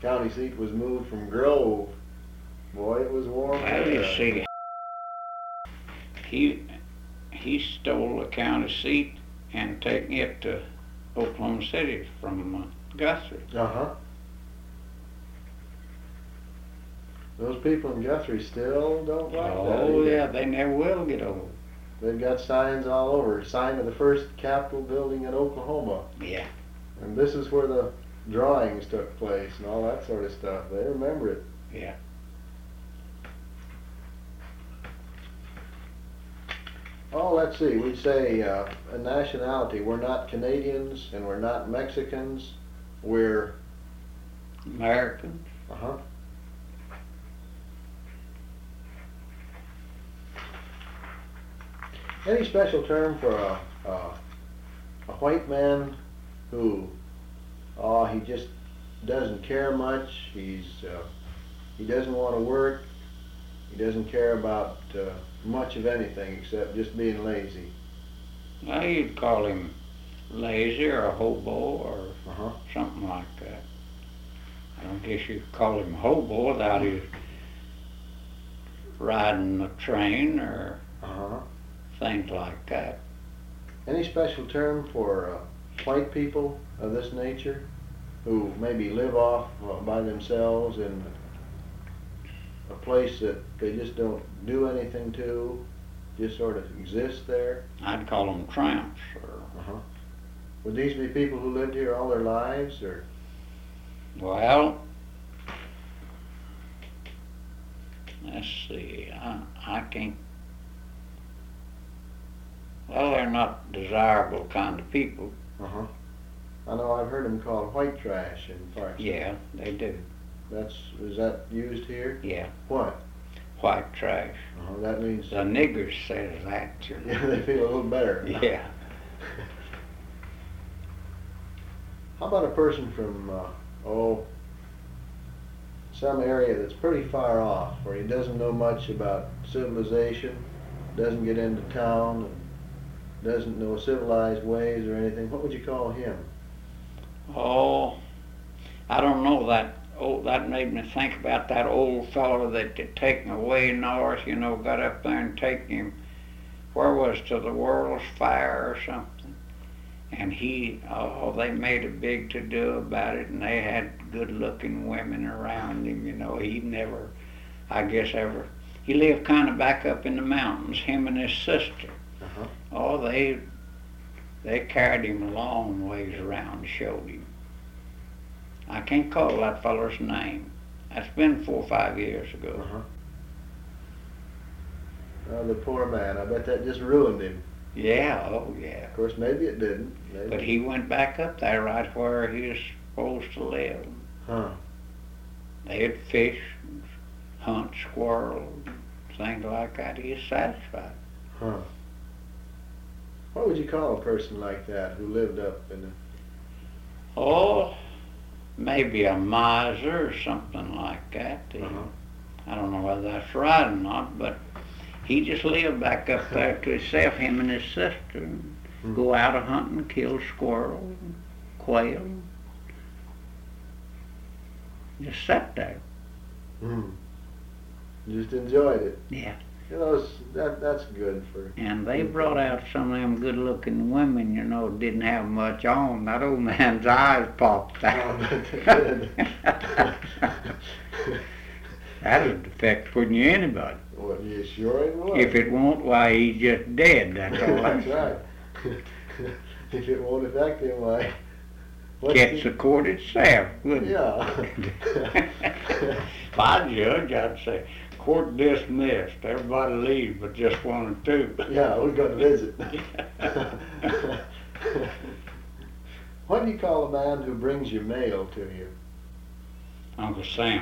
county seat was moved from Grove, boy, it was warm. Well, you see, he stole the county seat and taken it to Oklahoma City from Guthrie. Uh-huh. Those people in Guthrie still don't like that. Oh yeah, they never will get over it. They've got signs all over. Sign of the first Capitol building in Oklahoma. Yeah. And this is where the drawings took place and all that sort of stuff. They remember it. Yeah. Oh, let's see. We'd say a nationality. We're not Canadians and we're not Mexicans. We're Americans. uh-huh. Any special term for a white man who, he just doesn't care much. He doesn't want to work. He doesn't care about much of anything except just being lazy. Well, you'd call him lazy or a hobo or Uh-huh. something like that. I don't guess you could call him a hobo without his riding the train or Uh-huh. things like that. Any special term for white people of this nature who maybe live off by themselves in a place that they just don't do anything to, just sort of exist there? I'd call them tramps or, Uh-huh. Would these be people who lived here all their lives, or? well, let's see, I can't, well, they're not desirable kind of people. Uh-huh. I know I've heard them called white trash in parts. Yeah, they do. Is that used here? Yeah, What? white trash. Uh-huh. That means The niggers says that. yeah, they feel a little better. Yeah. How about a person from, some area that's pretty far off, where he doesn't know much about civilization, doesn't get into town, and doesn't know civilized ways or anything? What would you call him? Oh, I don't know that. Oh, that made me think about that old fellow that had taken away north, got up there and taken him, where was to the World's Fair or something. And they made a big to-do about it, and they had good-looking women around him, he never, I guess ever, he lived kind of back up in the mountains, him and his sister. Uh-huh. Oh, they carried him a long ways around and showed him. I can't call that feller's name. That's been 4 or 5 years ago. Uh-huh. Oh, the poor man. I bet that just ruined him. Yeah, oh yeah. Of course, maybe it didn't. Maybe. But he went back up there right where he was supposed to live. Huh. They'd fish, hunt squirrels, things like that. He was satisfied. Huh. What would you call a person like that who lived up in the... Oh, maybe a miser or something like that. Uh-huh. I don't know whether that's right or not, but he just lived back up there to himself, him and his sister, and go out a hunting, kill squirrels, quail. Just sat there. Just enjoyed it. Yeah. That's good for... And they brought out some of them good-looking women, didn't have much on. That old man's eyes popped out. That'd affect wouldn't you anybody. Well, you sure it would. If it won't, why he's just dead. That's all. That's right. If it won't affect him, why? Catch the court itself, wouldn't it? Yeah. If I judge, I'd say, court dismissed. Everybody leave but just one or two. Yeah, we're going to visit. What do you call a man who brings your mail to you? Uncle Sam.